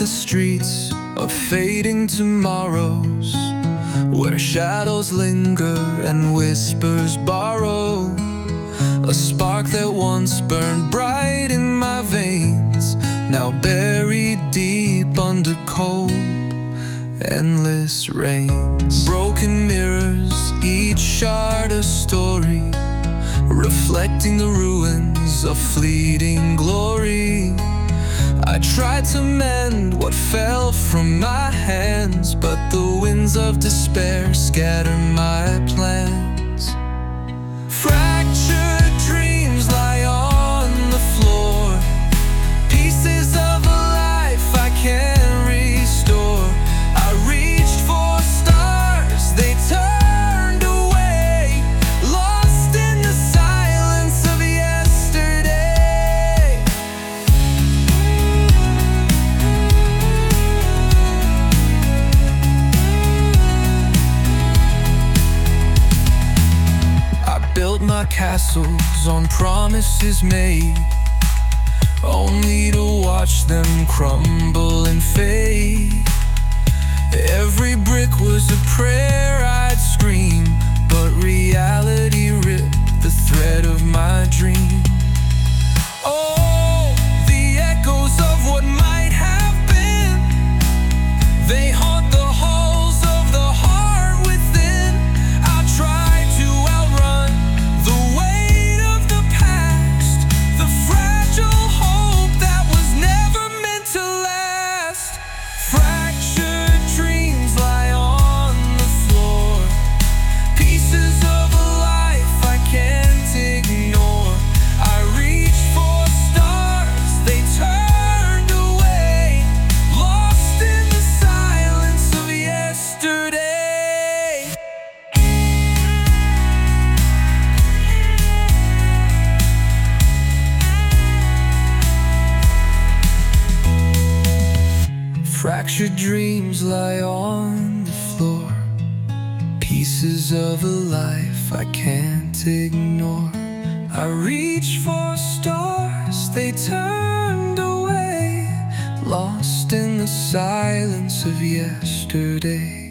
the streets of fading tomorrows, where shadows linger and whispers borrow. A spark that once burned bright in my veins, now buried deep under cold, endless rains. Broken mirrors, each shard a story, reflecting the ruins of fleeting glory. I tried to mend what fell from my hands, but the winds of despair scatter my plans. Fractured dreams lie on the floor, pieces of a life I can't restore. I reached for stars, they turned away, lost in the silence of yesterday. I built my castles on promises made, only to watch them crumble and fade. Every brick was a prayer I'd scream, but reality ripped the thread of my dream. Oh, the echoes of what might have been, they haunt the halls of the heart within. I try to outrun the weight of the past, the fragile hope that was never meant to last. Fractured dreams lie on the floor, pieces of a life I can't ignore. I reached for stars, they turned away, lost in the silence of yesterday. Fractured dreams lie on the floor, pieces of a life I can't ignore. I reached for stars, they turned away, lost in the silence of yesterday.